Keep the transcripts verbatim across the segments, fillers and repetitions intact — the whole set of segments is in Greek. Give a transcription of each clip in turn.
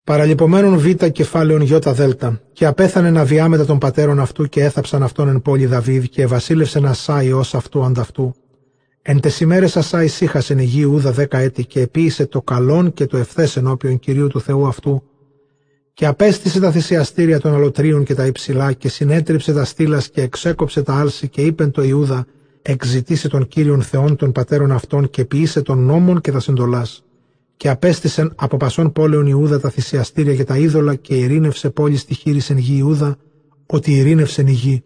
Παραλειπομένων β κεφάλαιον ι δέλτα, και απέθανε Ναβιά μετά των πατέρων αυτού, και έθαψαν αυτόν εν πόλη Δαβίδ, και βασίλευσεν Ασά ιός αυτού ανταυτού. Εν τες ημέρες Ασά ησύχασεν η γη Ιούδα δέκα έτη, και επίησε το καλόν και το ευθές ενώπιον Κυρίου του Θεού αυτού, και απέστησε τα θυσιαστήρια των αλωτρίων και τα υψηλά, και συνέτριψε τα στήλας και εξέκοψε τα άλση, και είπεν το Ιούδα, εξζητήσε τον Κύριον Θεόν των πατέρων αυτών, και ποιήσε των νόμων και τα συντολάς. Και απέστησεν από πασών πόλεων Ιούδα τα θυσιαστήρια και τα είδωλα, και ειρήνευσε πόλη στη χείρισεν γη Ιούδα, ότι ειρήνευσεν η γη.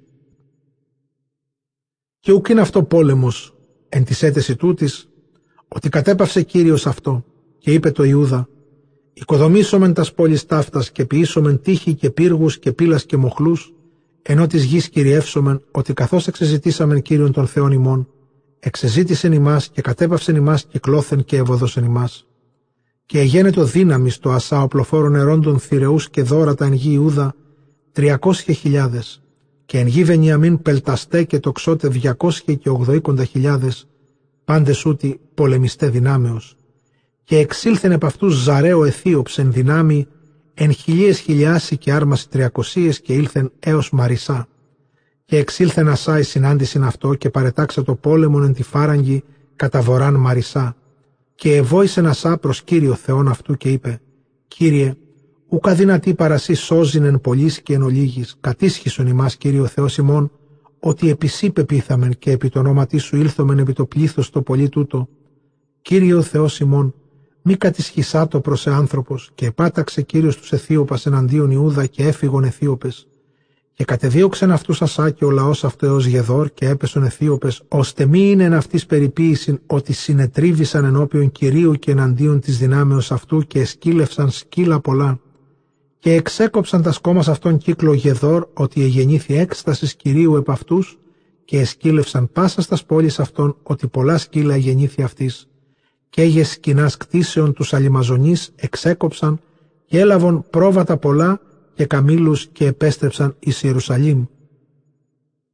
Και ουκ είναι αυτό πόλεμος, εν της έτεση τούτης, ότι κατέπαυσε Κύριος αυτό, και είπε το Ιούδα, οικοδομήσομεν τας πόλεις ταύτας, και ποιήσομεν τείχη και πύργους και πύλας και μοχλούς, ενώ της γης κυριεύσομεν, ότι καθώς εξεζητήσαμεν Κύριον των Θεών ημών, εξεζήτησεν ημάς και κατέπαυσεν ημάς κυκλώθεν και ευωδώσεν ημάς. Και εγένετο δύναμη στο Ασά οπλοφόρων ερόντων θηρεούς και δώρατα εν γη Ιούδα τριακόσιες χιλιάδες, και εν γη Βενιαμίν πελταστέ και τοξότε διακόσιες και ογδοήκοντα χιλιάδες, πάντες ούτι πολεμιστέ δυνάμεως. Και εξήλθεν επ' αυτούς Ζαρέο Αιθίωψ εν δυνάμει, εν χιλίες χιλιάσι και άρμαση τριακοσίες, και ήλθεν έως Μαρισά. Και εξήλθεν Ασά εις συνάντησιν αυτό, και παρετάξε το πόλεμον εν τη φάραγγι κατά βορράν Μαρισά. Και εβόησεν Ασά προς Κύριο Θεόν αυτού, και είπε, Κύριε, ουκ αδυνατή παρασύ σώζειν εν πολλής και εν ολίγης, κατήσχισον ημάς Κύριο Θεός ημών, ότι επί σύ πεπίθαμεν και επί το ονόματί σου ήλθομεν επί το πλήθος το πολύ τούτο. Κύριο Θεός ημών, μη κατησχισάτο προς εάνθρωπος, και επάταξε Κύριος τους Αιθίωπας εναντίον Ιούδα, και έφυγον Αιθίωπες. Και κατεδίωξεν αυτούς Ασά και ο λαός αυτό έως Γεδόρ, και έπεσον Αιθίωπες, ώστε μη είναι εν αυτής περιποίησιν, ότι συνετρίβησαν ενώπιον Κυρίου και εναντίον της δυνάμεως αυτού, και εσκύλευσαν σκύλα πολλά. Και εξέκοψαν τα σκόμας αυτών κύκλο Γεδόρ, ότι εγεννήθη έκστασης Κυρίου επ' αυτούς, και εσκύλευσαν πάσα στας πόλεις αυτών, ότι πολλά σκύλα εγεννήθη αυτής. Και έγες σκηνάς κτίσεων τους αλιμαζονείς εξέκοψαν, και έλαβον πρόβατα πολλά και καμήλους, και επέστρεψαν εις Ιερουσαλήμ.